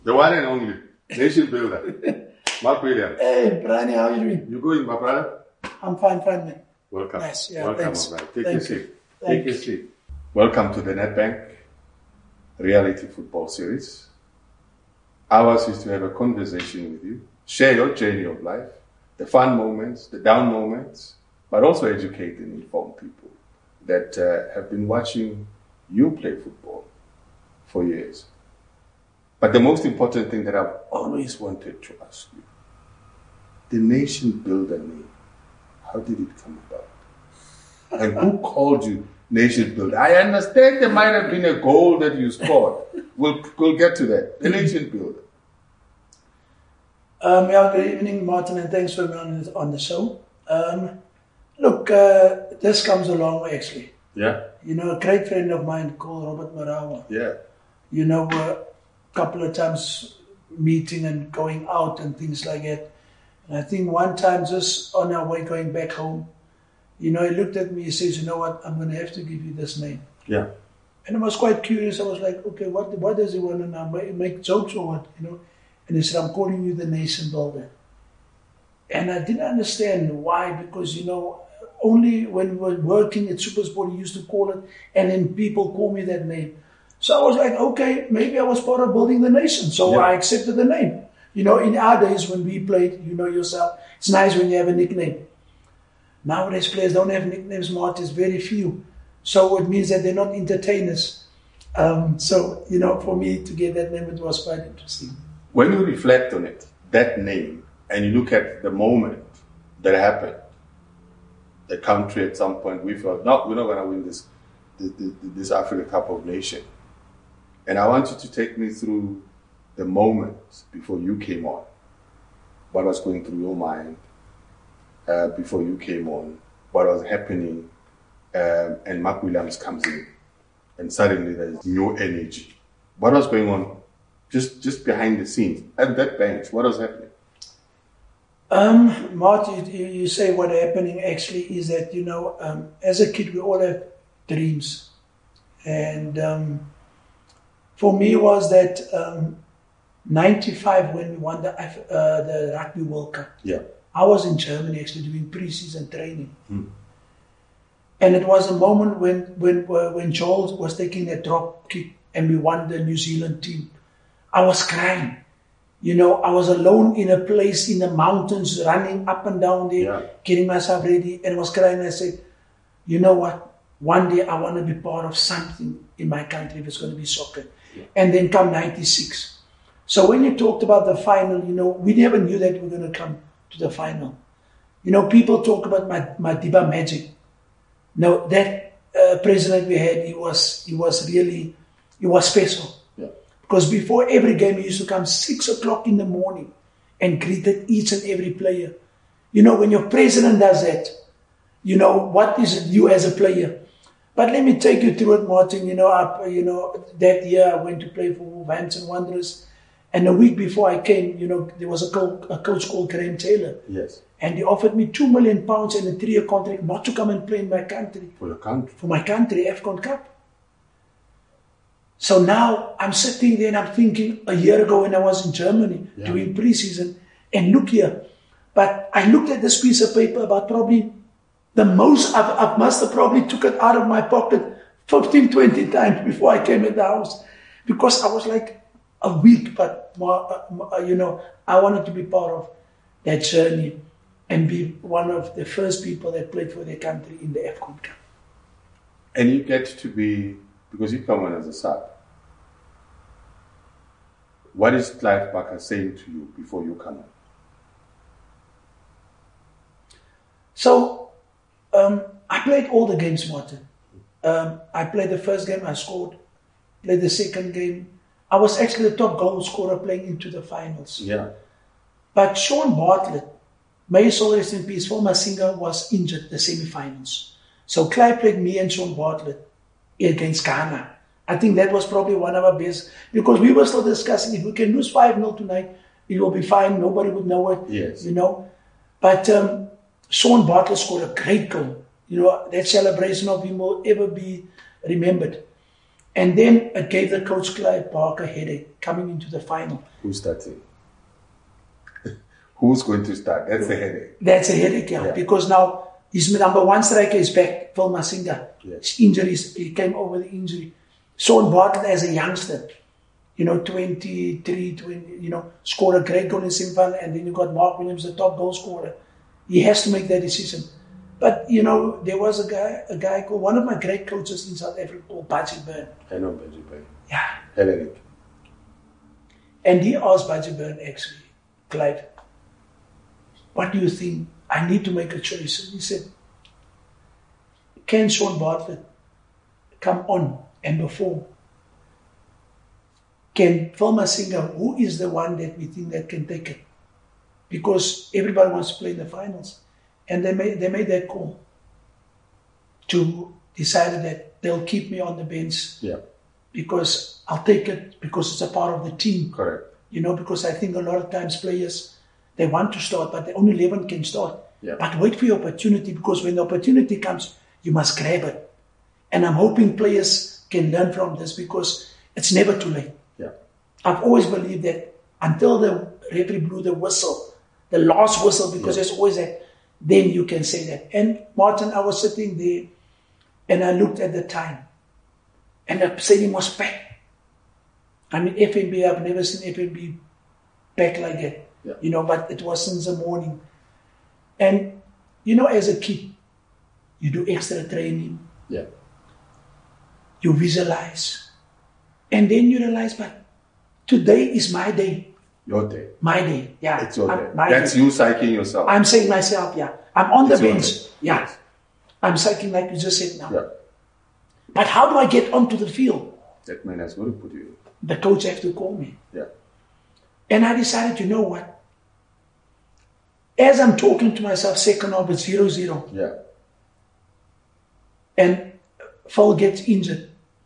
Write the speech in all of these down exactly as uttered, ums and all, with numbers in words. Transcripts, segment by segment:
The one and only nation builder, Mark Williams. Hey, Brani, how are you doing? You going, my brother? I'm fine, fine, man. Welcome. Nice, yeah, Welcome, thanks. my brother. Take Thank your you. seat. Thank Take your seat. Welcome to the NetBank Reality Football Series. Ours is to have a conversation with you, share your journey of life, the fun moments, the down moments, but also educate and inform people that uh, have been watching you play football for years. But the most important thing that I've always wanted to ask you, the nation builder name, how did it come about? And who called you nation builder? I understand there might have been a goal that you scored. We'll, we'll get to that. The nation builder. Um, yeah, good evening, Martin, and thanks for being on, on the show. Um, look, uh, this comes a long way, actually. Yeah? You know, a great friend of mine called Robert Marawa. Yeah. You know, a couple of times meeting and going out and things like that. And I think one time, just on our way going back home, you know, he looked at me, he says, you know what, I'm going to have to give you this name. Yeah. And I was quite curious. I was like, okay, what what does he want to now? Make, make jokes or what, you know? And he said, I'm calling you the nation builder. And I didn't understand why, because, you know, only when we were working at SuperSport, he used to call it, and then people call me that name. So I was like, okay, maybe I was part of building the nation. So Yeah. I accepted the name. You know, in our days when we played, you know yourself, it's nice when you have a nickname. Nowadays players don't have nicknames, Martin, it's very few. So it means that they're not entertainers. Um, so, you know, for me to get that name, it was quite interesting. When you reflect on it, that name, and you look at the moment that happened, the country at some point, we felt, no, we're not going to win this, this, this Africa Cup of Nations. And I want you to take me through the moment before you came on. What was going through your mind uh, before you came on? What was happening? Um, and Mark Williams comes in, and suddenly there's new energy. What was going on just, just behind the scenes at that bench? What was happening? Um, Martin, you, you say what happening actually is that, you know, um, as a kid, we all have dreams. And um, for me was that um, ninety-five when we won the, uh, the Rugby World Cup. Yeah. I was in Germany actually doing pre-season training. Hmm. And it was a moment when, when, when Joel was taking a drop kick and we won the New Zealand team. I was crying. You know, I was alone in a place in the mountains, running up and down there, Yeah. getting myself ready, and I was crying. And I said, you know what? One day I want to be part of something in my country if it's going to be soccer. Yeah. And then come ninety-six. So when you talked about the final, you know, we never knew that we were going to come to the final. You know, people talk about my, Madiba magic. No, that uh, president we had, he was, he was really, he was special. Because before every game, he used to come six o'clock in the morning and greeted each and every player. You know, when your president does that, you know, what is it you as a player? But let me take you through it, Martin. You know, I, you know, that year I went to play for Wolverhampton Wanderers. And a week before I came, you know, there was a coach, a coach called Graham Taylor. Yes. And he offered me two million pounds and a three-year contract not to come and play in my country. For your country? For my country, AFCON Cup. So now I'm sitting there and I'm thinking a year ago when I was in Germany yeah. doing pre-season, and look here. But I looked at this piece of paper about probably the most, I've, I must have probably took it out of my pocket fifteen, twenty times before I came at the house. Because I was like a week, but more, uh, you know, I wanted to be part of that journey and be one of the first people that played for their country in the AFCON Cup. And you get to be, because you come on as a sub, what is Clive Barker saying to you before you come on? So, um, I played all the games, Martin. Um, I played the first game, I scored. Played the second game. I was actually the top goal scorer playing into the finals. Yeah. But Sean Bartlett, may his soul rest in peace, former singer, was injured the semi-finals. So Clive played me and Sean Bartlett against Ghana. I think that was probably one of our best, because we were still discussing if we can lose five nil tonight, it will be fine, nobody would know it, yes. you know. But um, Sean Bartlett scored a great goal. You know, that celebration of him will ever be remembered. And then it gave the coach Clive Parker a headache coming into the final. Who's starting? Who's going to start? That's a headache. That's a headache, yeah. yeah. Because now his number one striker is back, Phil Masinga. Yes. His injuries, he came over the injury. Sean Bartlett as a youngster, you know, twenty-three, twenty, you know, scored a great goal in semi-final, and then you got Mark Williams, the top goal scorer. He has to make that decision. But, you know, there was a guy, a guy called, one of my great coaches in South Africa called Budgie Byrne. I know Budgie Byrne. Yeah. Hellenic. And he asked Budgie Byrne, actually, Clive, what do you think? I need to make a choice. And he said, can Sean Bartlett come on and perform? Can Phil Masinga, who is the one that we think that can take it? Because everybody wants to play in the finals. And they made, they made that call to decide that they'll keep me on the bench. Yeah. Because I'll take it because it's a part of the team. Correct. You know, because I think a lot of times players, they want to start, but the only eleven can start. Yeah. But wait for your opportunity, because when the opportunity comes, you must grab it. And I'm hoping players can learn from this, because it's never too late. Yeah. I've always believed that until the referee blew the whistle, the last whistle, because yeah. there's always that, then you can say that. And Martin, I was sitting there and I looked at the time and the stadium was packed. I mean, F N B, I've never seen F N B packed like that. Yeah. You know, but it was since the morning. And, you know, as a kid, you do extra training. Yeah. You visualize. And then you realize, but today is my day. Your day. My day, yeah. It's your I'm, day. my That's day. you psyching yourself. I'm saying myself, yeah. I'm on It's the your bench, day. yeah. Yes. I'm psyching like you just said now. Yeah. But how do I get onto the field? That man has got to put you in. The coach has to call me. Yeah. And I decided, you know what? As I'm talking to myself, second half, it's zero zero. Yeah. And Phil gets injured.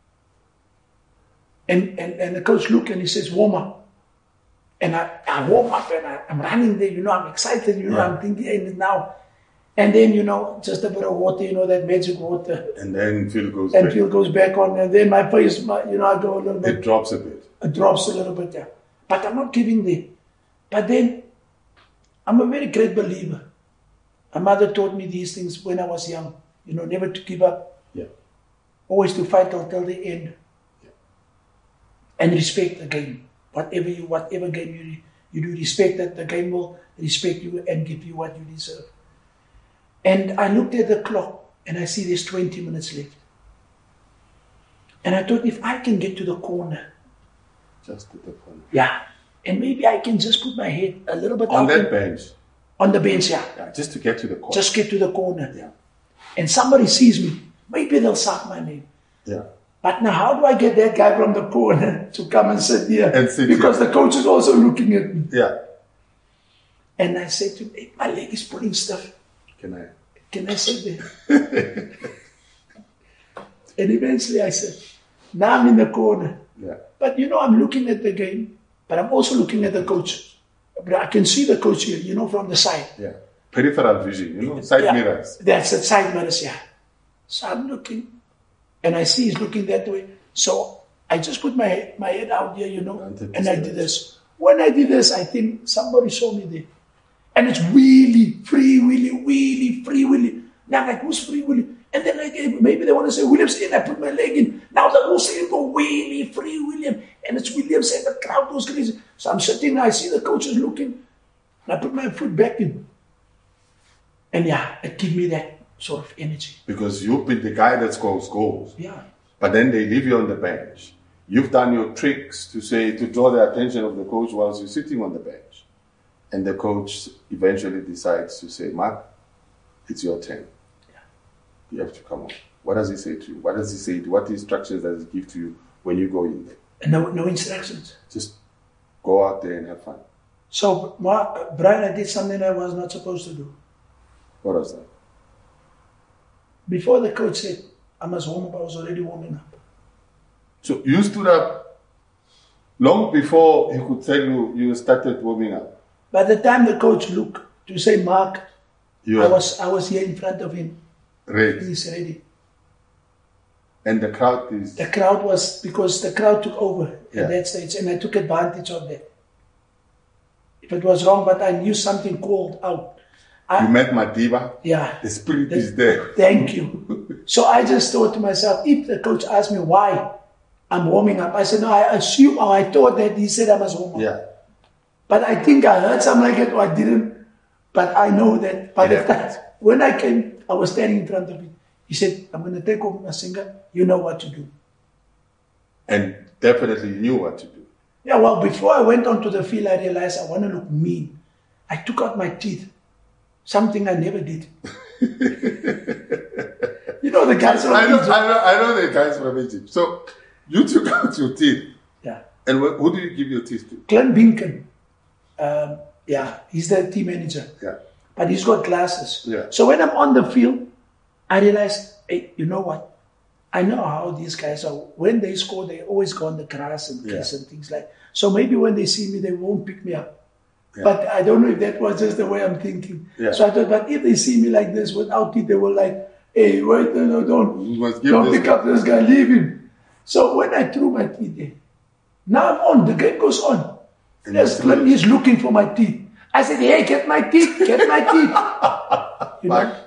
And, and, and the coach looked and he says, warm up. And I, I warm up and I, I'm running there, you know, I'm excited, you know, Yeah. I'm thinking in now. And then, you know, just a bit of water, you know, that magic water. And then Phil goes And back. Phil goes back on, and then my face, my, you know, I go a little bit. It drops a bit. It drops a little bit, yeah. But I'm not giving there. But then, I'm a very great believer. My mother taught me these things when I was young. You know, never to give up. Yeah. Always to fight until the end. Yeah. And respect the game. Whatever you, whatever game you, you do, respect that the game will respect you and give you what you deserve. And I looked at the clock and I see there's twenty minutes left. And I thought, if I can get to the corner. Just at the corner. Yeah. And maybe I can just put my head a little bit On up that in- bench. On the bench, yeah. Yeah. Just to get to the corner. Just get to the corner. Yeah. And somebody sees me. Maybe they'll shout my name. Yeah. But now how do I get that guy from the corner to come and sit here? And sit because here. the coach is also looking at me. Yeah. And I said to him, hey, my leg is pulling stuff. Can I? Can I sit there? And eventually I said, now I'm in the corner. Yeah. But you know, I'm looking at the game, but I'm also looking at the coach. But I can see the coach here, you know, from the side. Yeah. Peripheral vision, you know, side Yeah, mirrors. That's the side mirrors, yeah. So I'm looking, and I see he's looking that way. So I just put my my head out here, you know, Wanted and to I see did it. this. When I did this, I think somebody saw me there. And it's wheelie, free wheelie, wheelie, free wheelie. Now I'm like, who's free wheelie? And then like, maybe they want to say Williams in, I put my leg in. Now the whole stadium go wheelie, free William. And it's Williams and the crowd goes crazy. So I'm sitting there, I see the coaches looking. And I put my foot back in. And yeah, it gave me that sort of energy. Because you've been the guy that scores goals. Yeah. But then they leave you on the bench. You've done your tricks to say, to draw the attention of the coach whilst you're sitting on the bench. And the coach eventually decides to say, Mark, it's your turn. Yeah. You have to come on. What does he say to you? What does he say to you? What instructions does he give to you when you go in there? And no, no instructions. Just go out there and have fun. So, Ma- Brian, I did something I was not supposed to do. What was that? Before the coach said, I must warm up, I was already warming up. So you stood up long before he could tell you you started warming up. By the time the coach looked to say, Mark, You I were was I was here in front of him. ready. He's ready. And the crowd is... The crowd was, because the crowd took over Yeah. at that stage, and I took advantage of that. If it was wrong, but I knew something called out. I, You met Madiba. yeah. The spirit The- is there. Thank you. So I just thought to myself, if the coach asked me why I'm warming up, I said, no, I assume, or I thought that he said I must warm up. Yeah. But I think I heard something like it, or I didn't. But I know that by the It time, happened. when I came, I was standing in front of him. He said, I'm going to take over Masinga. You know what to do. And definitely knew what to do. Yeah, well, before I went onto the field, I realized I want to look mean. I took out my teeth. Something I never did. You know, the guys from I know, Egypt. I know, I know the guys from Egypt. So you took out your teeth. Yeah. And wh- who do you give your teeth to? Glenn Binken. Um, yeah, he's the team manager. Yeah. But he's got glasses. Yeah. So when I'm on the field, I realized, hey, you know what? I know how these guys are. When they score, they always go on the grass and kiss Yeah. and things like. So maybe when they see me, they won't pick me up. Yeah. But I don't know if that was just the way I'm thinking. Yeah. So I thought, but if they see me like this without teeth, they were like, hey, wait, no, no, don't, You must give don't this pick guy- up this guy, leave him. So when I threw my teeth in, now I'm on, the game goes on. And Yes, you threw it. he's looking for my teeth. I said, hey, get my teeth, get my teeth. You know?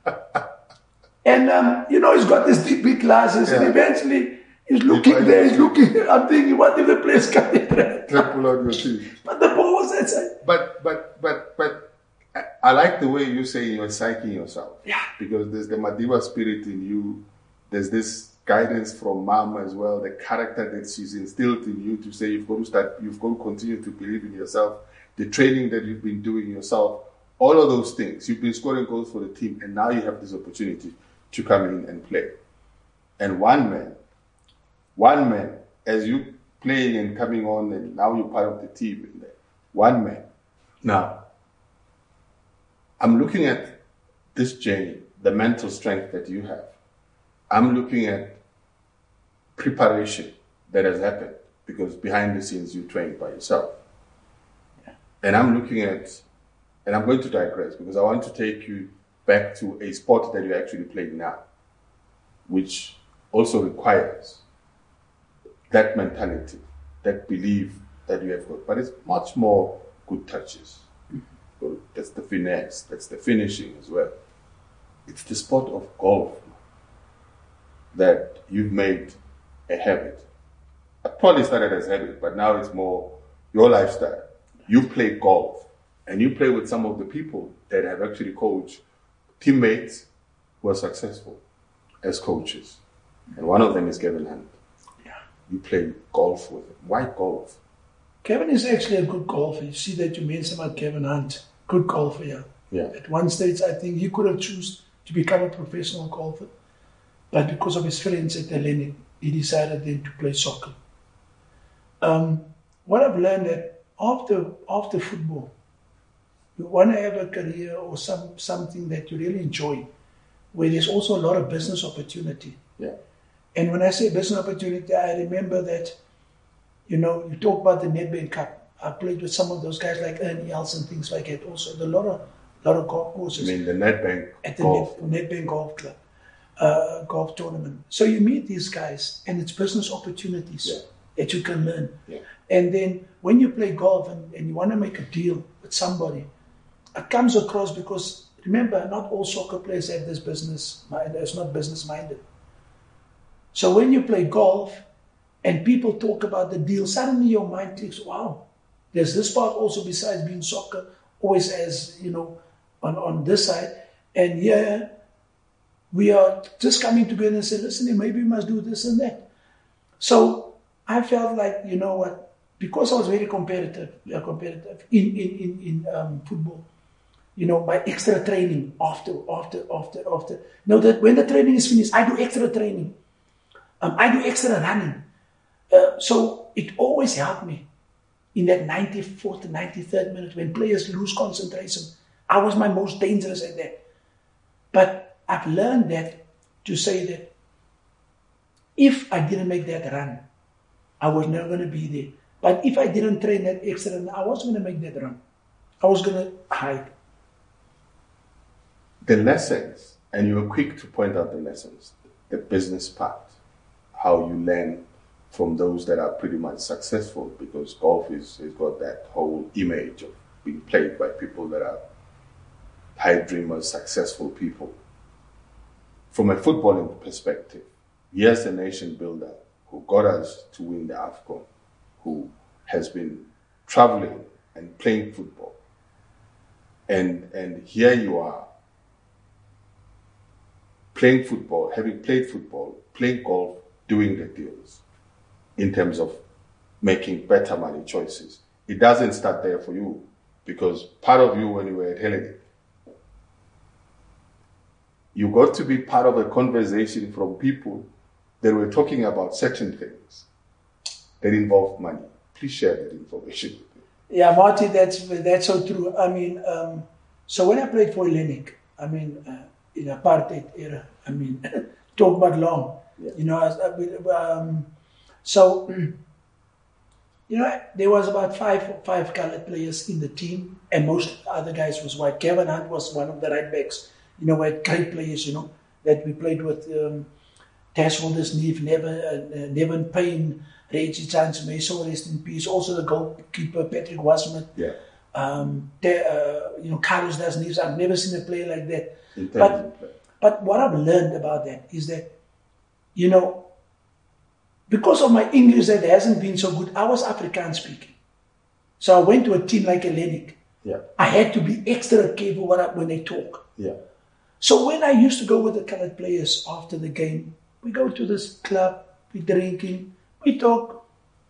And, um, you know, he's got these big, big glasses, and Yeah. eventually he's looking find there, it. he's looking. I'm thinking, what if the place cut it? Triple on your teeth. But the ball was that side. But but but but I, I like the way you say you're psyching yourself. Yeah. Because there's the Madiba spirit in you. There's this guidance from mom as well, the character that she's instilled in you to say you've got to start, you've got to continue to believe in yourself, the training that you've been doing yourself, all of those things. You've been scoring goals for the team, and now you have this opportunity to come in and play. And one man, one man, as you playing and coming on, and now you're part of the team, and one man. Now, I'm looking at this journey, the mental strength that you have. I'm looking at preparation that has happened because behind the scenes you trained by yourself. Yeah. And I'm looking at, and I'm going to digress because I want to take you back to a sport that you're actually playing now, which also requires that mentality, that belief that you have got. But it's much more good touches. So that's the finesse, that's the finishing as well. It's the sport of golf that you've made a habit. I probably started as a habit, but now it's more your lifestyle. You play golf, and you play with some of the people that have actually coached teammates who are successful as coaches. And one of them is Kevin Hunt. Yeah. You play golf with him. Why golf? Kevin is actually a good golfer. You see that you mentioned about Kevin Hunt. Good golfer, yeah. Yeah. At one stage, I think he could have chosen to become a professional golfer. But because of his friends at Hellenic, he decided then to play soccer. Um, what I've learned that after after football, you want to have a career or some something that you really enjoy, where there's also a lot of business opportunity. Yeah. And when I say business opportunity, I remember that, you know, you talk about the Nedbank Cup. I played with some of those guys like Ernie Els and things like that. Also, a lot of lot of golf I courses mean, the Nedbank at the golf. Net, Nedbank Golf Club, uh, golf tournament. So you meet these guys, and it's business opportunities Yeah. that you can learn. Yeah. And then when you play golf and, and you want to make a deal with somebody, it comes across because remember, not all soccer players have this business mind. It's not business minded. So when you play golf and people talk about the deal, suddenly your mind clicks. Wow, there's this part also besides being soccer, always as you know, on on this side. And here we are just coming together and say, listen, maybe we must do this and that. So I felt like, you know what, because I was very competitive, uh, competitive in in in, in um, football. You know, my extra training after after after after. You know that when the training is finished, I do extra training. Um, I do extra running. Uh, so it always helped me in that ninety-fourth, ninety-third minute when players lose concentration. I was my most dangerous at that. But I've learned that to say that if I didn't make that run, I was never going to be there. But if I didn't train that extra run, I was going to make that run. I was going to hide. The lessons, and you were quick to point out the lessons, the business part. how you learn from those that are pretty much successful, because golf is has got that whole image of being played by people that are high dreamers, successful people. From a footballing perspective, here's a nation builder who got us to win the AFCON, who has been traveling and playing football. And, and here you are, playing football, having played football, playing golf, doing the deals in terms of making better money choices. It doesn't start there for you, because part of you when you were at Hellenic, you got to be part of a conversation from people that were talking about certain things that involved money. Please share that information with me. Yeah, Marty, that's that's so true. I mean, um, so when I played for Hellenic, I mean, uh, in apartheid era, I mean, talk about long, yeah. you know, I, I, um, so, you know, there was about five five colored players in the team, and most of the other guys was white. Kevin Hunt was one of the right backs. You know, we had great players, you know, that we played with. Um, Tash Wilders, Neve, Nevin, uh, Nevin Payne, Reggie Chance, Mason, rest in peace. Also the goalkeeper, Patrick Wasmith. Yeah. Um, they, uh, you know, Carlos Das Neves. I've never seen a player like that. But, but what I've learned about that is that, you know, because of my English that hasn't been so good, I was Afrikaans speaking. So I went to a team like Hellenic. Yeah. I had to be extra careful when, I, when they talk. Yeah. So when I used to go with the colored players after the game, we go to this club, we drinking, we talk.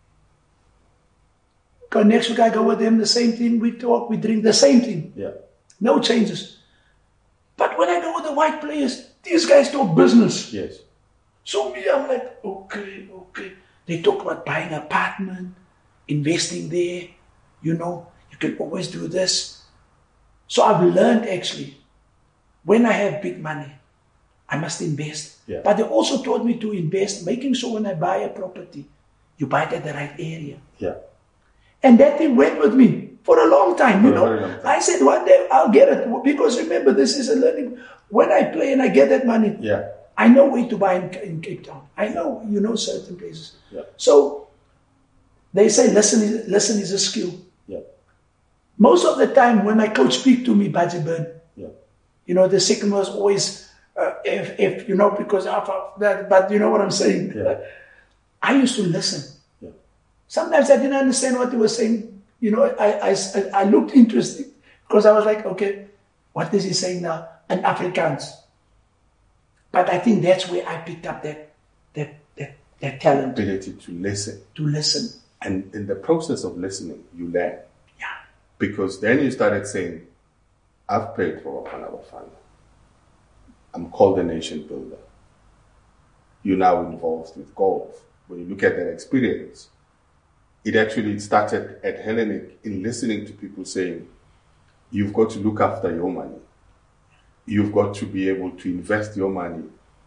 Go next week I go with them, the same thing, we talk, we drink the same thing. Yeah. No changes. But when I go with the white players, these guys talk business. Yes. So me, I'm like, okay, okay. They talk about buying an apartment, investing there, you know, you can always do this. So I've learned actually, when I have big money, I must invest. Yeah. But they also taught me to invest, making sure when I buy a property, you buy it at the right area. Yeah. And that thing went with me for a long time, you for know. Time. I said, one day I'll get it. Because remember, this is a learning. When I play and I get that money, yeah. I know where to buy in, in Cape Town. I know, you know, certain places. Yeah. So they say, listen is, listen is a skill. Yeah. Most of the time when my coach speak to me, Budgie Burn, yeah. you know, the second was always, Uh, if, if, you know, because of that, but you know what I'm saying? Yeah. I used to listen. Yeah. Sometimes I didn't understand what he was saying. You know, I, I, I looked interested because I was like, okay, what is he saying now? And Afrikaans. But I think that's where I picked up that, that, that, that talent. Ability to listen. To listen. And in the process of listening, you learn. Yeah. Because then you started saying, I've prayed for Bafana Bafana. I'm called a nation builder. You're now involved with golf. When you look at that experience, it actually started at Hellenic in listening to people saying, you've got to look after your money. You've got to be able to invest your money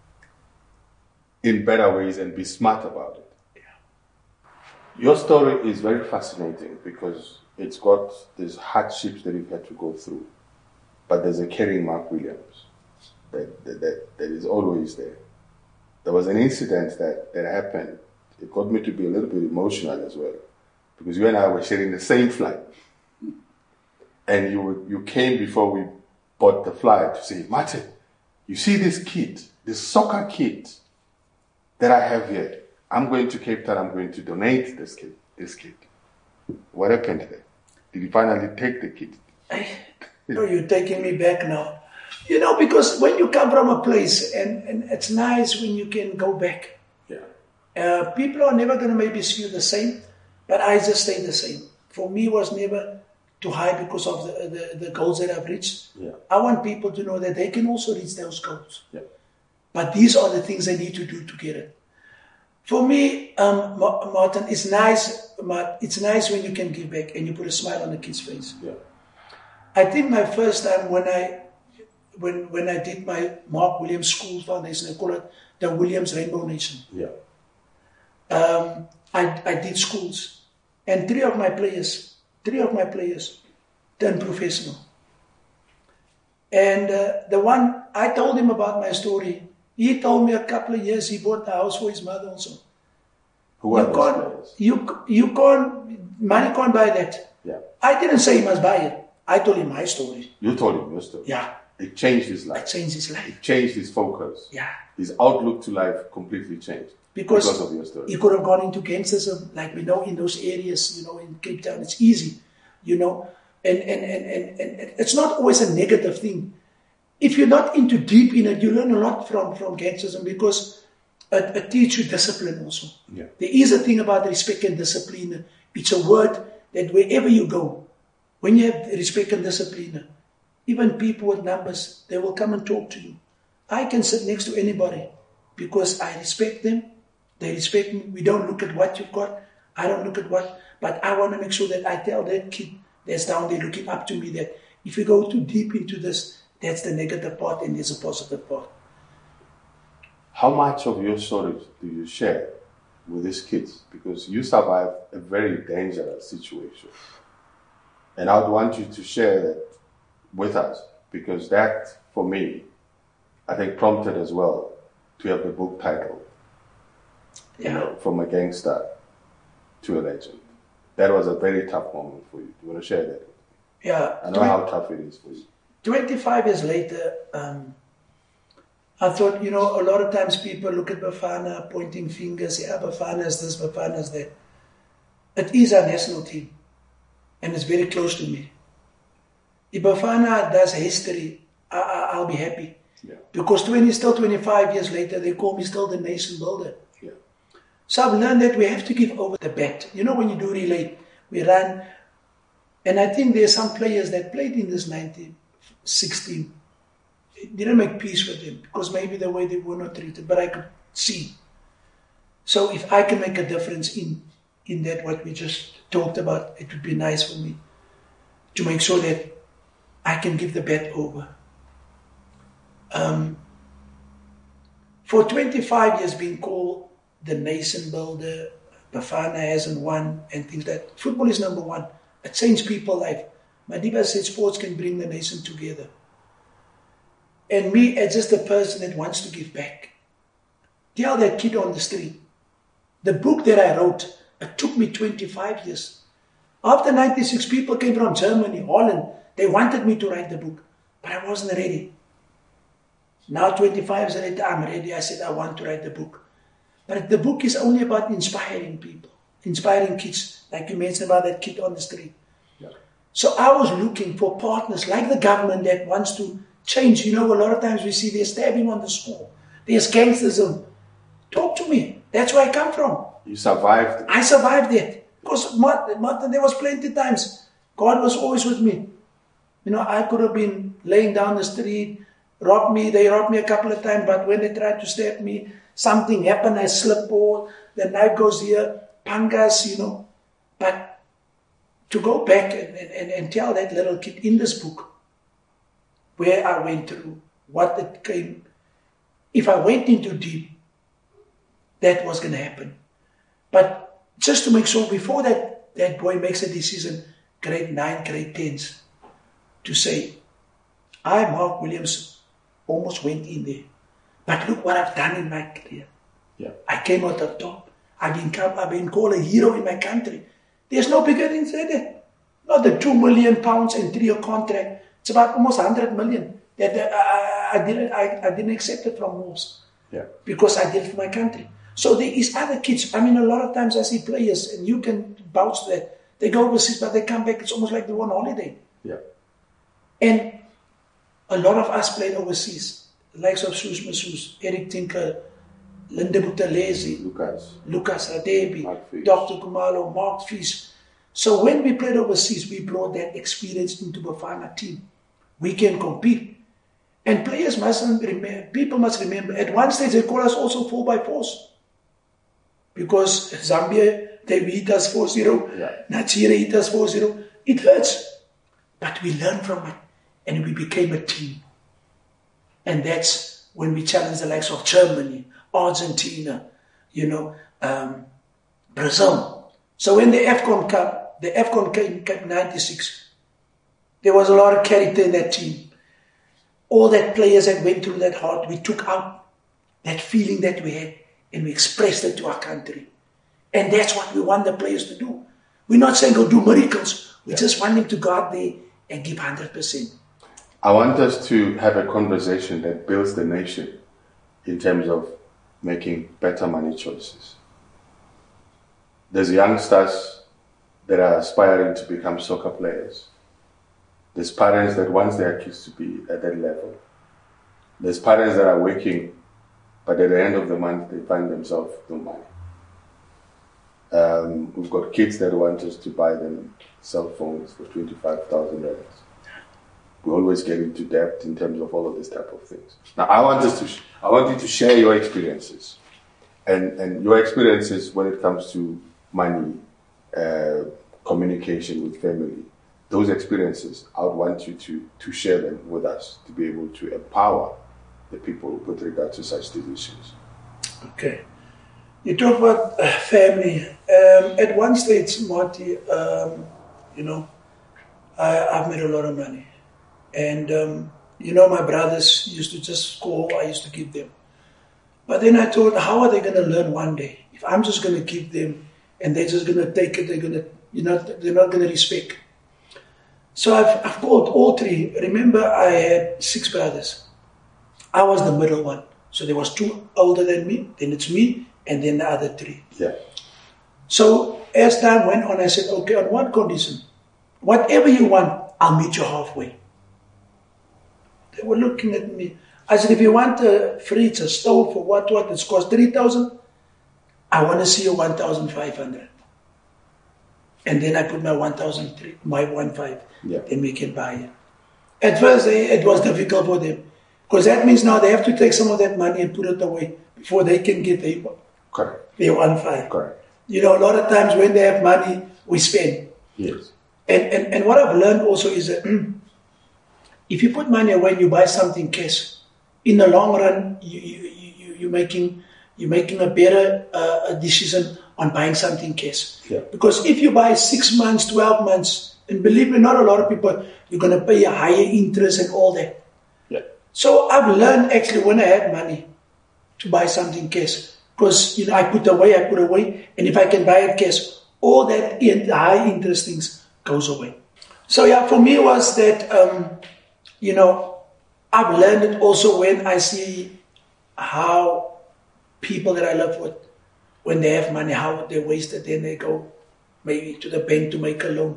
in better ways and be smart about it. Yeah. Your story is very fascinating because it's got these hardships that you've had to go through. But there's a caring Mark Williams. That, that, that, that is always there. There was an incident that, that happened. It got me to be a little bit emotional as well. Because you and I were sharing the same flight. And you you came before we bought the flight to say, Martin, you see this kid, this soccer kid that I have here. I'm going to Cape Town, I'm going to donate this kid. This kid. What happened there? Did you finally take the kid? No, you're taking me back now. You know, because when you come from a place, and, and it's nice when you can go back. Yeah. Uh, people are never going to maybe see you the same, but I just stay the same. For me, it was never too high because of the, the, the goals that I've reached. Yeah. I want people to know that they can also reach those goals. Yeah. But these are the things they need to do to get it. For me, um, Martin, it's nice, it's nice when you can give back and you put a smile on the kid's face. Yeah. I think my first time when I When when I did my Mark Williams School Foundation, I call it the Williams Rainbow Nation. Yeah. Um, I I did schools, and three of my players, three of my players, turned professional. And uh, the one I told him about my story, He told me a couple of years he bought the house for his mother also. Who are You those can't, players? you, you can't, money can't buy that. Yeah. I didn't say he must buy it. I told him my story. You told him your story. Yeah. It changed his I life. changed his life. It changed his focus. Yeah. His outlook to life completely changed Because, because of your story. he could have gone into gangsterism, like we know in those areas, you know, in Cape Town, it's easy, you know. And, and, and, and, and it's not always a negative thing. If you're not into deep in it, you learn a lot from, from gangsterism because it, it teaches you discipline also. Yeah. There is a thing about respect and discipline. It's a word that wherever you go, when you have respect and discipline, even people with numbers, they will come and talk to you. I can sit next to anybody because I respect them. They respect me. We don't look at what you've got. I don't look at what, but I want to make sure that I tell that kid that's down there looking up to me that if you go too deep into this, that's the negative part and there's a positive part. How much of your story do you share with these kids? Because you survived a very dangerous situation. And I would want you to share that with us because that, for me, I think prompted as well to have the book title. Yeah. You know, from a gangster to a legend. That was a very tough moment for you. Do you want to share that? Yeah. I know how tough it is for you. twenty-five years later, um, I thought, you know, a lot of times people look at Bafana pointing fingers, yeah, Bafana is this, Bafana is that. It is our national team, and it's very close to me. If Bafana does history, I, I, I'll be happy. Yeah. Because twenty, still twenty-five years later, they call me still the nation builder. Yeah. So I've learned that we have to give over the bat. You know, when you do relay, we run. And I think there are some players that played in this nineteen sixteen. It didn't make peace with them because maybe the way they were not treated, but I could see. So if I can make a difference in, in that, what we just talked about, it would be nice for me to make sure that I can give the bat over. Um, for twenty-five years being called the nation builder, Bafana hasn't won and things like that. Football is number one. It changed people's life. Madiba said sports can bring the nation together. And me as just a person that wants to give back. Tell that kid on the street. The book that I wrote, it took me twenty-five years. After ninety-six, people came from Germany, Holland. They wanted me to write the book, but I wasn't ready. Now twenty-five years later, I'm ready. I said, I want to write the book. But the book is only about inspiring people, inspiring kids, like you mentioned about that kid on the street. Yeah. So I was looking for partners like the government that wants to change. You know, a lot of times we see they're stabbing on the school. There's gangsterism. Talk to me. That's where I come from. You survived. I survived it. Because Martin, there was plenty of times. God was always with me. You know, I could have been laying down the street, robbed me. They robbed me a couple of times, but when they tried to stab me, something happened. I slip all. The knife goes here. Pangas, you know. But to go back and, and, and tell that little kid in this book where I went through, what it came. If I went into deep, that was going to happen. But just to make sure before that, that boy makes a decision, grade nine, grade tens, to say, I, Mark Williams, almost went in there. But look what I've done in my career. Yeah. I came out of top. I've been, I've been called a hero in my country. There's no bigger thing than that. Not the two million pounds and three-year contract. It's about almost one hundred million. That uh, I, I, didn't, I, I didn't accept it from Wolves. Yeah. Because I did it for my country. So there is other kids. I mean, a lot of times I see players, and you can vouch that. They go overseas, but they come back. It's almost like they were on holiday. Yeah. And a lot of us played overseas. The likes of Soos Masoos, Eric Tinker, Linda Buthelezi, Lucas. Lucas Radebi, Mark Fish. Doctor Kumalo, Mark Fish. So when we played overseas, we brought that experience into Bafana team. We can compete. And players mustn't remember, people must remember, at one stage they call us also four by fours. Because Zambia, they beat us four zero. Yeah. Nigeria hit us four zero. It hurts. But we learned from it. And we became a team. And that's when we challenged the likes of Germany, Argentina, you know, um, Brazil. So when the AFCON Cup, the AFCON came in ninety-six, there was a lot of character in that team. All that players that went through that hard, we took out. that feeling that we had, and we expressed it to our country. And that's what we want the players to do. We're not saying go do miracles. We yeah. just want them to go out there and give one hundred percent. I want us to have a conversation that builds the nation in terms of making better money choices. There's youngsters that are aspiring to become soccer players. There's parents that want their kids to be at that level. There's parents that are working, but at the end of the month, they find themselves no money. Um, we've got kids that want us to buy them cell phones for twenty-five thousand dollars. We always get into debt in terms of all of this type of things. Now, I want us to, sh- I want you to share your experiences, and and your experiences when it comes to money, uh, communication with family. Those experiences, I would want you to to share them with us to be able to empower the people with regard to such decisions. Okay. You talk about uh, family. Um, at one stage, Marty, um, you know, I, I've made a lot of money. And, um, you know, my brothers used to just call, I used to give them. But then I thought, how are they going to learn one day? If I'm just going to give them and they're just going to take it, they're going to, you know, they're not going to respect. So I've, I've called all three. Remember, I had six brothers. I was the middle one. So there was two older than me, then it's me, and then the other three. Yeah. So as time went on, I said, okay, on one condition, whatever you want, I'll meet you halfway. They were looking at me. I said, if you want a fridge, a stove, or what, what, it's cost three thousand, I want to see you one thousand five hundred. And then I put my one thousand three, my one five, yeah. Then we can buy it. At first, they, it was difficult for them. Because that means now they have to take some of that money and put it away before they can get their, Correct. their one five. Correct. You know, a lot of times when they have money, we spend. Yes. And, and, and what I've learned also is that if you put money away and you buy something cash, in the long run, you, you, you, you're, making, you're making a better uh, decision on buying something cash. Yeah. Because if you buy six months, twelve months, and believe me, not a lot of people, you're going to pay a higher interest and all that. Yeah. So I've learned actually when I had money to buy something cash. Because, you know, I put away, I put away, and if I can buy it cash, all that in, high interest things goes away. So yeah, for me was that, um, you know, I've learned it also when I see how people that I love with, when they have money, how they waste it, then they go maybe to the bank to make a loan.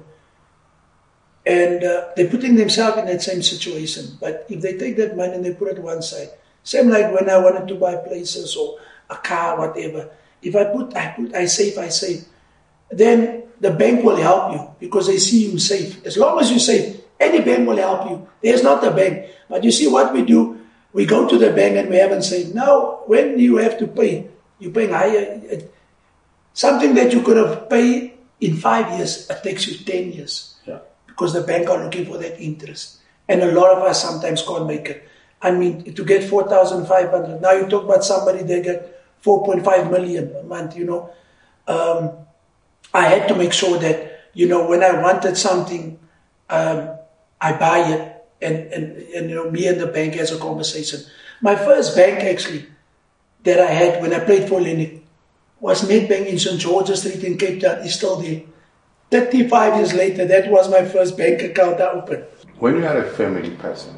And uh, they're putting themselves in that same situation. But if they take that money and they put it one side, same like when I wanted to buy places or a car, whatever. If I put, I put, I save, I save. Then the bank will help you because they see you save. As long as you save, any bank will help you. There's not the bank. But you see what we do, we go to the bank and we haven't saved. Now, when you have to pay, you're paying higher. Something that you could have paid in five years, it takes you ten years. Yeah. Because the bank are looking for that interest. And a lot of us sometimes can't make it. I mean, to get four thousand five hundred, now you talk about somebody, they get four point five million a month, you know. Um, I had to make sure that, you know, when I wanted something, um, I buy it. And, and, and, you know, me and the bank has a conversation. My first bank, actually, that I had when I played for Lenny was Nedbank in Saint George's Street in Cape Town. It's still there. thirty-five years later, that was my first bank account I opened. When you are a family person,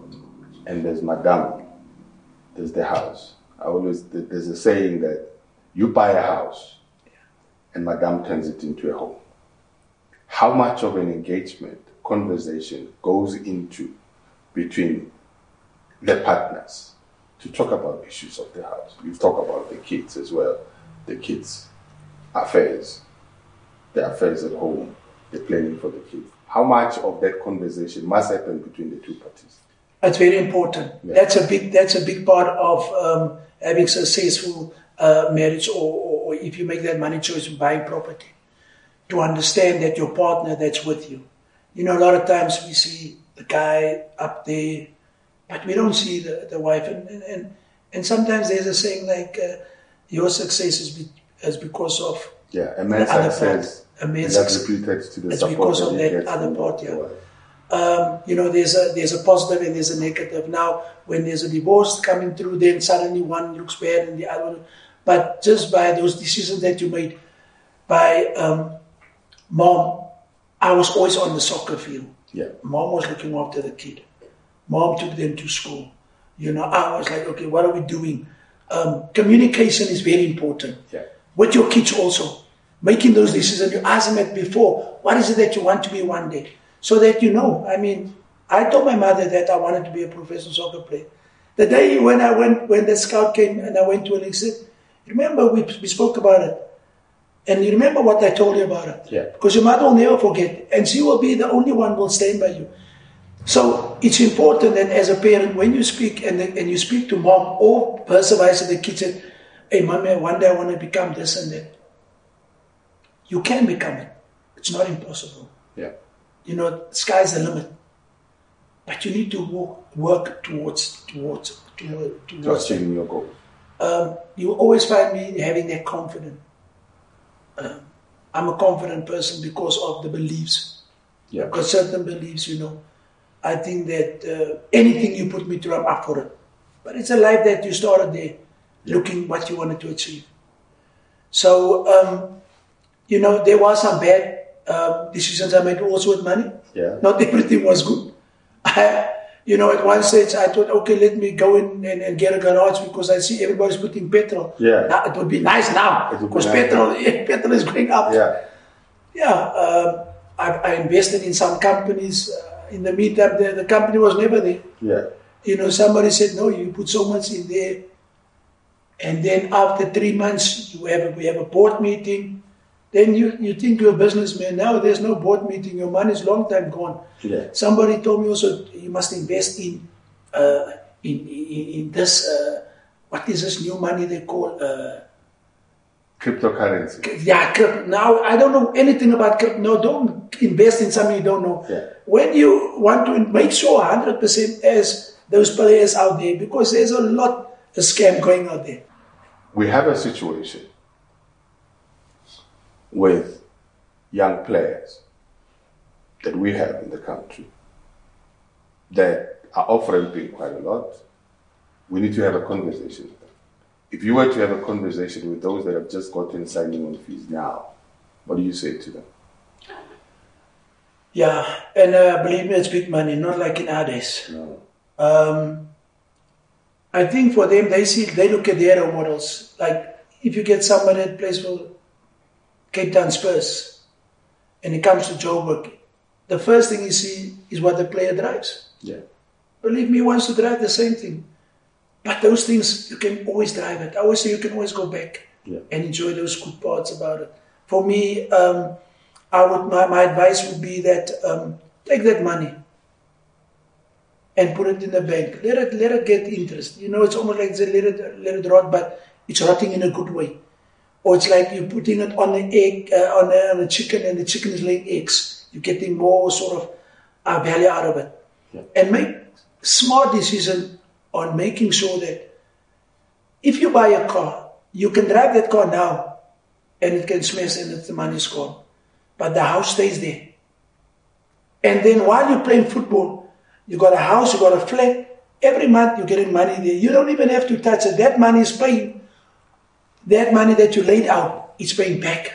and there's Madame, there's the house. I always, there's a saying that you buy a house, and Madame turns it into a home. How much of an engagement, conversation goes into between the partners to talk about issues of the house? You've talked about the kids as well, the kids' affairs, the affairs at home, the planning for the kids. How much of that conversation must happen between the two parties? It's very important. Yeah. That's a big. That's a big part of um, having successful uh, marriage, or, or if you make that money choice in buying property, to understand that your partner that's with you. You know, a lot of times we see the guy up there, but we don't see the, the wife. And, and and sometimes there's a saying like, uh, your success is, be, is because of yeah, a man's success. A man's success to the it's because of that other part. Yeah. Um, you know, there's a there's a positive and there's a negative. Now, when there's a divorce coming through, then suddenly one looks bad and the other one. But just by those decisions that you made, by um, mom, I was always on the soccer field. Yeah. Mom was looking after the kid. Mom took them to school. You know, I was like, okay, what are we doing? Um, communication is very important. Yeah. With your kids also. Making those decisions. You asked them at before, what is it that you want to be one day? So that you know. I mean, I told my mother that I wanted to be a professional soccer player. The day when I went, when the scout came and I went to her and said, remember we, we spoke about it. And you remember what I told you about it. Yeah. Because your mother will never forget. And she will be the only one who will stand by you. So it's important that as a parent, when you speak and, and you speak to mom or person vice the kitchen, hey, mommy, one day I want to become this and that. You can become it. It's not impossible. Yeah. You know, sky's the limit. But you need to work, work towards, towards, towards, towards achieving your goal. Um, you will always find me having that confidence. Um, I'm a confident person because of the beliefs. Yeah. Because certain beliefs, you know, I think that uh, anything you put me through, I'm up for it. But it's a life that you started there, yeah. looking what you wanted to achieve. So, um, you know, there were some bad uh, decisions I made also with money. Yeah. Not everything was good. I, you know, at one stage I thought, okay, let me go in and, and get a garage because I see everybody's putting petrol. Yeah. Now, it would be nice now because be nice petrol, yeah, petrol is going up. Yeah. Yeah. Um, I, I invested in some companies. Uh, in the meantime, the, the company was never there. Yeah. You know, somebody said, no, you put so much in there. And then after three months, you have a, we have a board meeting. Then you, you think you're a businessman. Now there's no board meeting. Your money is long time gone. Yeah. Somebody told me also, you must invest in uh, in, in, in this, uh, what is this new money they call? Uh, Cryptocurrency. Yeah, crypto. Now I don't know anything about crypto. No, don't invest in something you don't know. Yeah. When you want to make sure one hundred percent as those players out there, because there's a lot of scam going out there. We have a situation with young players that we have in the country that are offering quite a lot. We need to have a conversation with them. If you were to have a conversation with those that have just gotten signing on fees now, what do you say to them? Yeah, and uh, believe me, it's big money, not like in our days. No. Um, I think for them, they see, they look at their role models. Like if you get somebody that plays for Cape Town Spurs, and it comes to Joburg, the first thing you see is what the player drives. Yeah. Believe me, he wants to drive the same thing. But those things, you can always drive it. I always say you can always go back yeah. and enjoy those good parts about it. For me, um, I would my, my advice would be that um, take that money and put it in the bank. Let it let it get interest. You know, it's almost like let it let it rot, but it's rotting in a good way. Or it's like you're putting it on an egg, uh, on, a, on a chicken, and the chicken is laying eggs. You're getting more sort of uh, value out of it. Yeah. And make smart decisions on making sure that if you buy a car, you can drive that car now and it can smash and the money is gone. But the house stays there. And then while you're playing football, you got a house, you got a flat. Every month you're getting money there. You don't even have to touch it. That money is paying. That money that you laid out, it's paying back.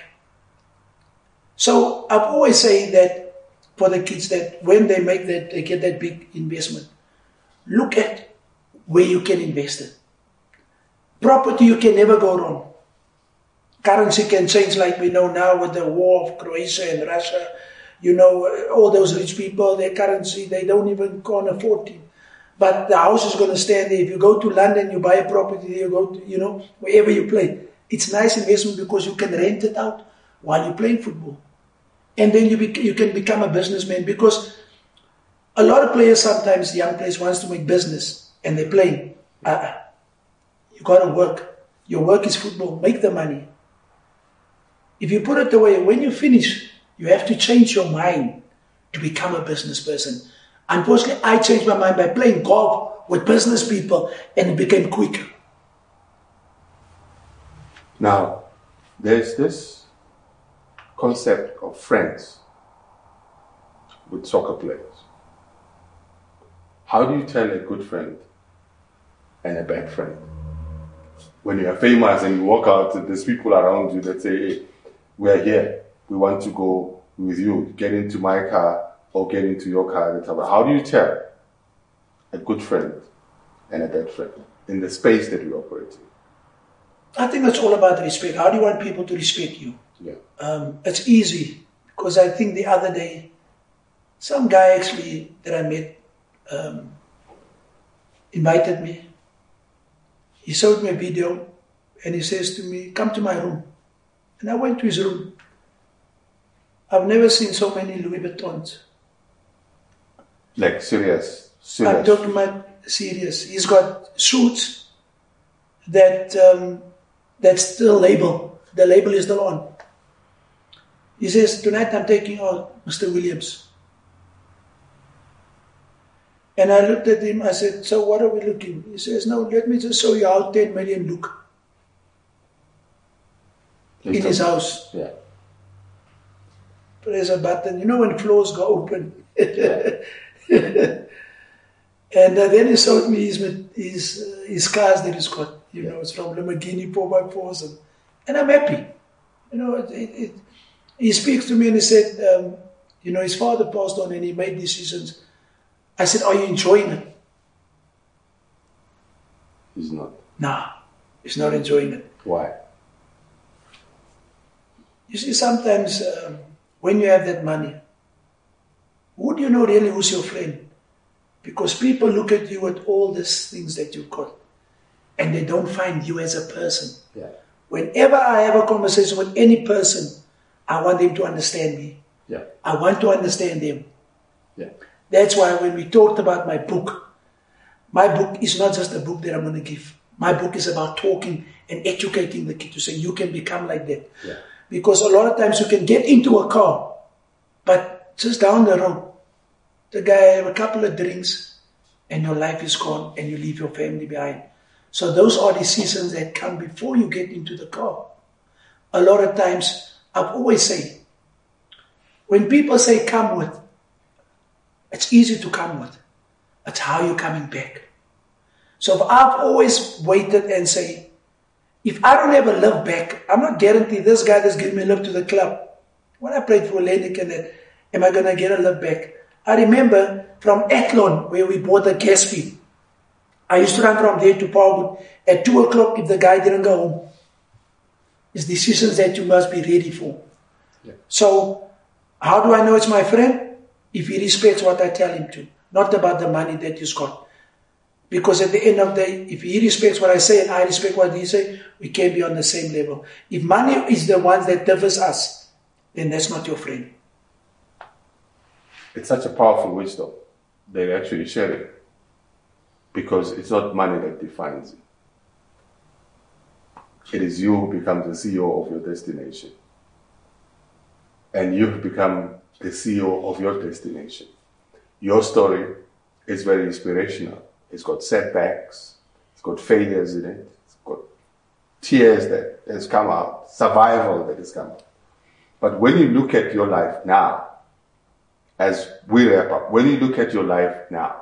So I've always said that for the kids that when they make that, they get that big investment, look at where you can invest it. Property, you can never go wrong. Currency can change like we know now with the war of Croatia and Russia. You know, all those rich people, their currency, they don't even can't afford it. But the house is going to stand there. If you go to London, you buy a property there, you go to, you know, wherever you play. It's nice investment because you can rent it out while you're playing football. And then you, be, you can become a businessman because a lot of players, sometimes young players wants to make business. And they're playing. Uh, you got to work. Your work is football. Make the money. If you put it away, when you finish, you have to change your mind to become a business person. Unfortunately, I changed my mind by playing golf with business people and it became quicker. Now, there's this concept of friends with soccer players. How do you tell a good friend and a bad friend? When you are famous and you walk out, there's people around you that say, hey, we're here. We want to go with you. Get into my car or get into your car. How do you tell a good friend and a bad friend in the space that we operate in? I think it's all about respect. How do you want people to respect you? Yeah. Um, it's easy because I think the other day, some guy actually that I met um, invited me. He showed me a video and he says to me, come to my room. And I went to his room. I've never seen so many Louis Vuittons. Like serious? serious. I'm talking about serious. He's got suits that um, that's still label. The label is still on. He says, tonight I'm taking out Mister Williams. And I looked at him, I said, so what are we looking? He says, no, let me just show you how ten million look in his house. Yeah. Press a button. You know when floors go open? Yeah. And uh, then he showed me his his, uh, his cars that he's got. You Yeah. know, it's from Lamborghini four by fours. And, and I'm happy. You know, it, it, it, he speaks to me and he said, um, you know, his father passed on and he made decisions. I said, are you enjoying it? He's not. Nah, he's not enjoying it. Why? You see, sometimes um, when you have that money, who do you know really who's your friend? Because people look at you at all these things that you've got and they don't find you as a person. Yeah. Whenever I have a conversation with any person, I want them to understand me. Yeah. I want to understand them. Yeah. That's why when we talked about my book, my book is not just a book that I'm going to give. My book is about talking and educating the kid to say you can become like that. Yeah. Because a lot of times you can get into a car, but just down the road, the guy have a couple of drinks and your life is gone and you leave your family behind. So those are decisions that come before you get into the car. A lot of times, I've always said, when people say come with, it's easy to come with. It's how you're coming back. So if I've always waited and say, if I don't have a lift back, I'm not guaranteed this guy that's giving me a lift to the club. When I played for Atlantic and that, am I going to get a lift back? I remember from Athlon, where we bought the gas feed. I used to run from there to Powerwood at two o'clock if the guy didn't go home. It's decisions that you must be ready for. Yeah. So, how do I know it's my friend? If he respects what I tell him to, not about the money that he's got. Because at the end of the day, if he respects what I say and I respect what he says, we can be on the same level. If money is the one that differs us, then that's not your friend. It's such a powerful wisdom that you're actually sharing. Because it's not money that defines you. It is you who becomes the C E O of your destination. And you've become the C E O of your destination. Your story is very inspirational. It's got setbacks. It's got failures in it. It's got tears that has come out. Survival that has come out. But when you look at your life now, as we wrap up, when you look at your life now,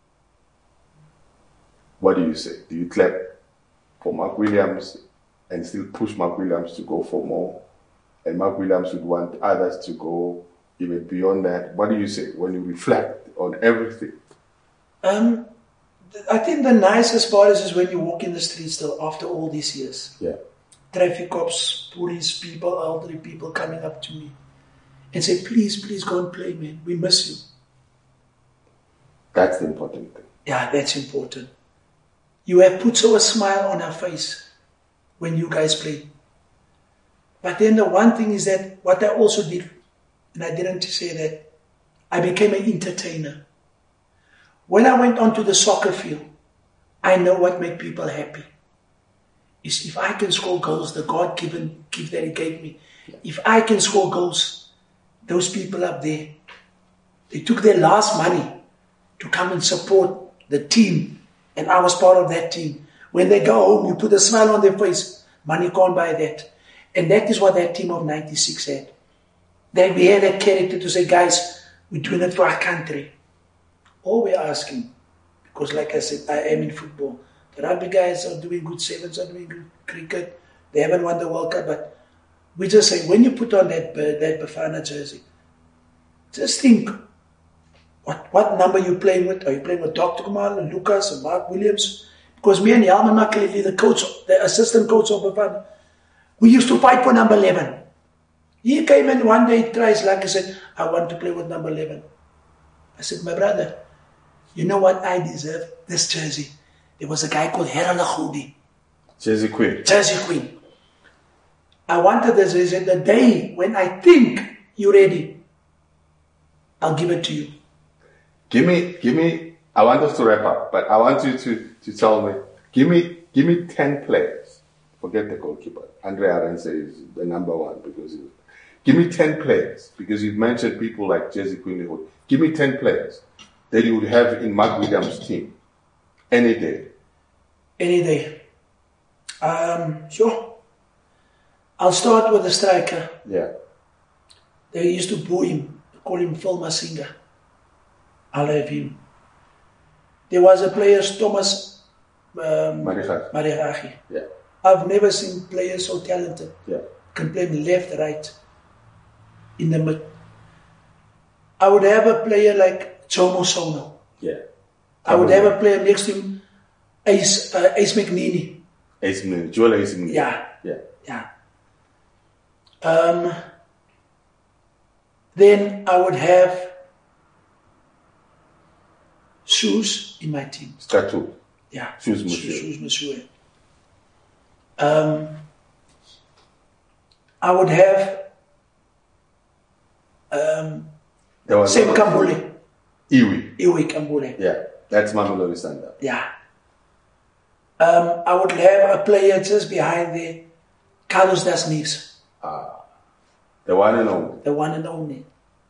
what do you say? Do you clap for Mark Williams and still push Mark Williams to go for more? And Mark Williams would want others to go even beyond that. What do you say when you reflect on everything? Um, I think the nicest part is, is when you walk in the streets still after all these years. Yeah. Traffic cops, police people, elderly people coming up to me and say, please, please go and play, man. We miss you. That's the important thing. Yeah, that's important. You have put so a smile on our face when you guys played. But then the one thing is that what I also did, and I didn't say that, I became an entertainer. When I went onto the soccer field, I know what made people happy. Is if I can score goals, the God-given gift that He gave me. If I can score goals, those people up there, they took their last money to come and support the team. And I was part of that team. When they go home, you put a smile on their face. Money can't buy that. And that is what that team of ninety-six had. That we had that character to say, guys, we're doing it for our country. All we're asking Because like I said, I am in football. The rugby guys are doing good, sevens are doing good cricket. They haven't won the World Cup, but we just say, when you put on that that Bafana jersey, just think, what what number you playing with? Are you playing with Doctor Kumar, and Lucas, and Mark Williams? Because me and Yalman Makaleli, the coach, the assistant coach of Bafana, we used to fight for number eleven. He came in one day, twice, like I said, I want to play with number eleven. I said, my brother, you know what I deserve? This jersey. There was a guy called Harold Agudi. Jersey Queen. Jersey Queen. I wanted this jersey. The day when I think you're ready, I'll give it to you. Give me, give me, I want us to wrap up, but I want you to, to tell me, give me, give me ten players. Forget the goalkeeper. Andre Arendse is the number one because he, give me ten players because you've mentioned people like Jersey Queen. Give me ten players that you would have in Mark Williams' team any day. Any day. Um, sure. I'll start with the striker. Yeah. They used to boo him, call him Phil Masinga. I'll have him. There was a player, Thomas um, Marirahi. Yeah. I've never seen players so talented. Yeah. Can play left, right, in the mid. I would have a player like Jomo Sono. Yeah. I would have a player next to him, Ace, uh, Ace McNeely. Ace McNeely, Joel Ace McNeely. Yeah. Yeah. Yeah. Um, then I would have Shoes in my team. Statu. Yeah. Shoes Monsieur. Shoes Monsieur. Um, I would have um, Sam Kambule. Iwi. Iwi Kambule. Yeah, that's Mamelodi Sundowns. Yeah. Um, I would have a player just behind there, Carlos Das Neves. Ah, the one and only. The one and only.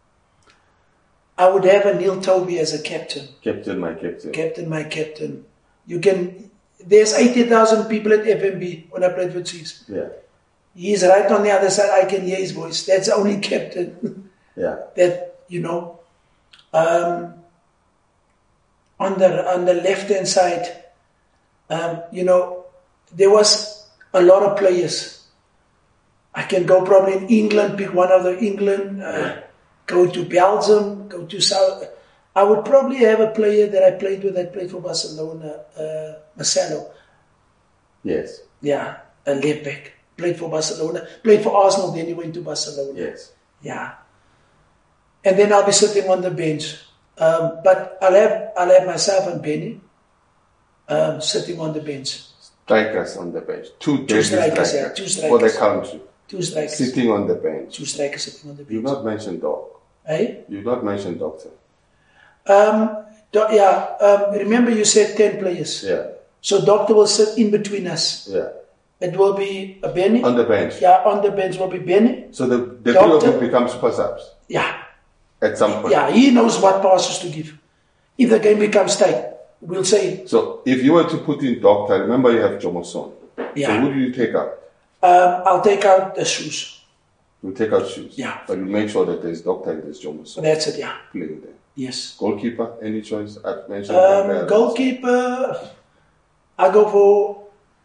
I would have a Neil Toby as a captain. Captain, my captain. Captain, my captain. You can. There's eighty thousand people at F N B when I played for Chiefs. Yeah. He's right on the other side. I can hear his voice. That's the only captain. Yeah. That, you know. Um, on the on the left hand side, um, you know, there was a lot of players. I can go probably in England, pick one of the England, uh, go to Belgium, go to South. I would probably have a player that I played with that played for Barcelona, uh, Marcelo. Yes. Yeah, a left back. Played for Barcelona. Played for Arsenal, then he went to Barcelona. Yes. Yeah. And then I'll be sitting on the bench. Um, but I'll have I'll have myself and Benny um, sitting on the bench. Strikers on the bench. Two, Two strikers, strikers, yeah. Two strikers. for the country. Two strikers. Sitting on the bench. Two strikers sitting on the bench. You not mentioned Doc. Eh? You not mentioned Doctor. Um, do, yeah. Um, remember you said ten players. Yeah. So Doctor will sit in between us. Yeah. It will be a Benny. On the bench. Yeah, on the bench will be Benny. So the, the three of you become super subs. Yeah. At some point. Yeah, he knows what passes to give. If the game becomes tight, we'll say. So if you were to put in Doctor, remember you have Jomo Son. Yeah. So who do you take out? Um, I'll take out the shoes. You take out Shoes. Yeah. But you make sure that there's Doctor and there's Jomo Son. That's it, yeah. Playing there. Yes. Goalkeeper, any choice? I've mentioned. Um, goalkeeper, I go for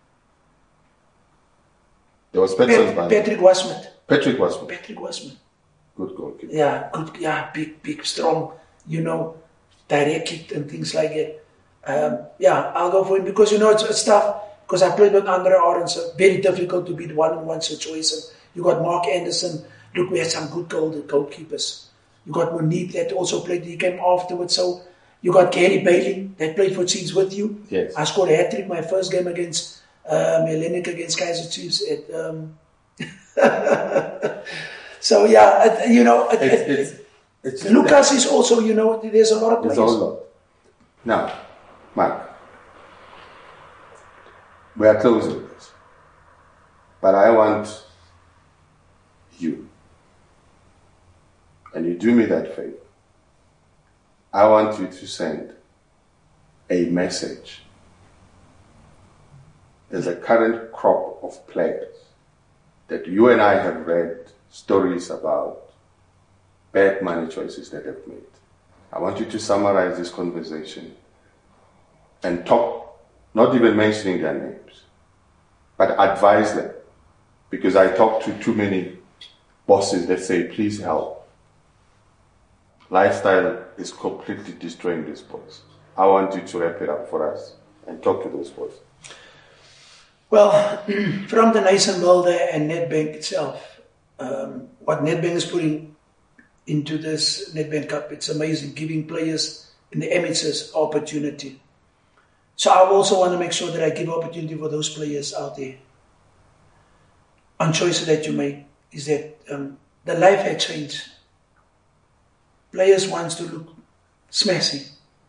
There was Petrus Pat- Patrick Wasmith. Patrick Wasmith. Patrick Wasmith. Good goalkeeper. Yeah, good. Yeah, big, big, strong. You know, direct kick and things like that. Um, yeah, I'll go for him because you know it's, it's tough. Because I played with Andre Arendse, very difficult to beat one-on-one situation. You got Mark Anderson. Look, we had some good goal goalkeepers. You got Monique that also played. He came afterwards. So you got Gary Bailey that played for Chiefs with you. Yes. I scored a hat trick my first game against um, Hellenic against Kaiser Chiefs. At, um so yeah, it, you know, it, It's, it, it's, it's Lucas is also, you know, there's a lot of There's players. a lot. Now, Mark, we are closing this, but I want you, and you do me that favor. I want you to send a message. There's a current crop of players that you and I have read stories about bad money choices that they've made. I want you to summarize this conversation and talk, not even mentioning their names, but advise them. Because I talk to too many bosses that say, please help. Lifestyle is completely destroying these boys. I want you to wrap it up for us and talk to those boys. Well, from the Nation Builder and Nedbank itself, um, what Nedbank is putting into this Nedbank Cup, it's amazing, giving players in the amateurs opportunity. So I also want to make sure that I give opportunity for those players out there. On choices that you make is that um, the life had changed. Players want to look smashy.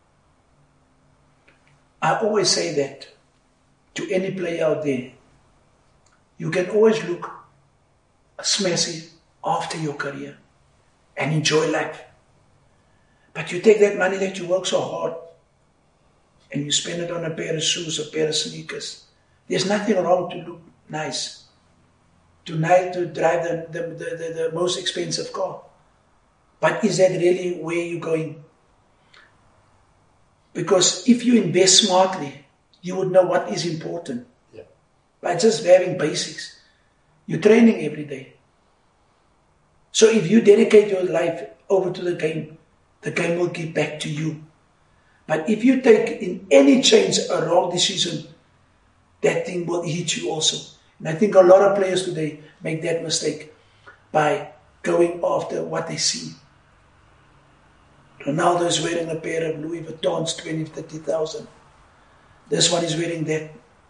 I always say that to any player out there, you can always look smashy after your career and enjoy life. But you take that money that you work so hard and you spend it on a pair of shoes, a pair of sneakers. There's nothing wrong to look nice, to, to drive the, the, the, the, the most expensive car. But is that really where you're going? Because if you invest smartly, you would know what is important. Yeah. By just having basics. You're training every day. So if you dedicate your life over to the game, the game will give back to you. But if you take in any change a wrong decision, that thing will hit you also. And I think a lot of players today make that mistake by going after what they see. Ronaldo is wearing a pair of Louis Vuittons, twenty, thirty thousand. This one is wearing that.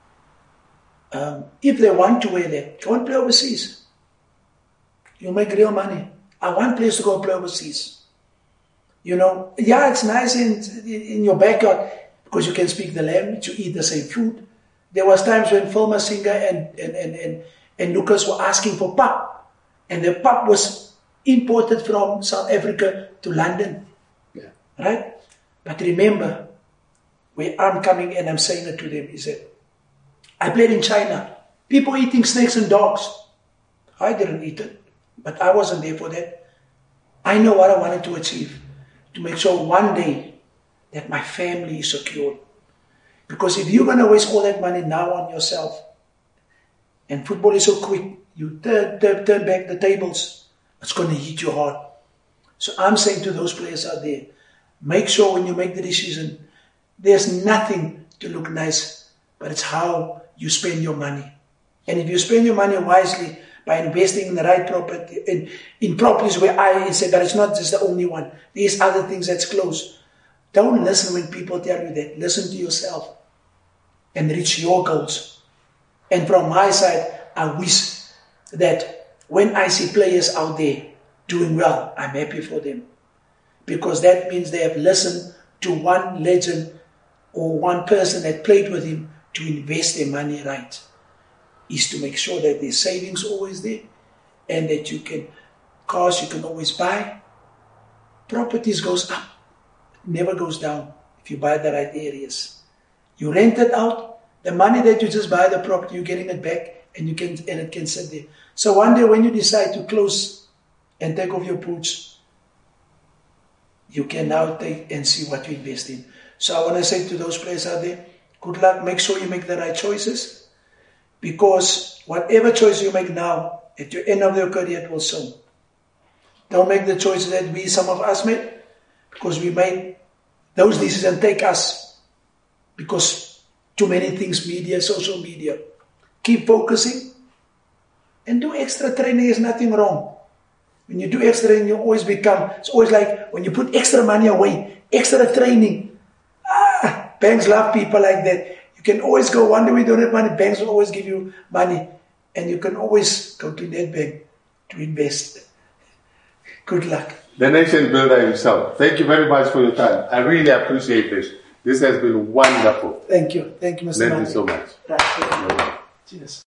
Um, if they want to wear that, go and play overseas. You'll make real money. I want players to go play overseas. You know, yeah, it's nice in, in your backyard because you can speak the language, you eat the same food. There was times when Phil Masinga and, and, and, and, and Lucas were asking for pap. And the pap was imported from South Africa to London. Yeah. Right? But remember, where I'm coming and I'm saying it to them is that I played in China. People eating snakes and dogs. I didn't eat it, but I wasn't there for that. I know what I wanted to achieve, to make sure one day that my family is secured. Because if you're going to waste all that money now on yourself, and football is so quick, you turn, turn, turn back the tables, it's going to hit you hard. So I'm saying to those players out there, make sure when you make the decision, there's nothing to look nice, but it's how you spend your money. And if you spend your money wisely by investing in the right property, in, in properties where I say that it's not just the only one, there's other things that's close. Don't listen when people tell you that. Listen to yourself and reach your goals. And from my side, I wish that when I see players out there doing well, I'm happy for them. Because that means they have listened to one legend or one person that played with him to invest their money right. Is to make sure that their savings always there and that you can, cars you can always buy. Properties goes up, it never goes down if you buy the right areas. You rent it out, the money that you just buy the property, you're getting it back and you can and it can sit there. So one day when you decide to close and take off your boots, you can now take and see what you invest in. So I want to say to those players out there, good luck, make sure you make the right choices. Because whatever choice you make now, at the end of your career, it will show. Don't make the choices that we, some of us made, because we made those decisions take us. Because too many things, media, social media. Keep focusing and do extra training. There's nothing wrong. When you do extra training, you always become, it's always like when you put extra money away, extra training. Ah, banks love people like that. You can always go, one day we don't have money, banks will always give you money. And you can always go to Nedbank to invest. Good luck. The nation builder himself. Thank you very much for your time. I really appreciate this. This has been wonderful. Thank you. Thank you, Mister Thank you so much. Right. Cheers.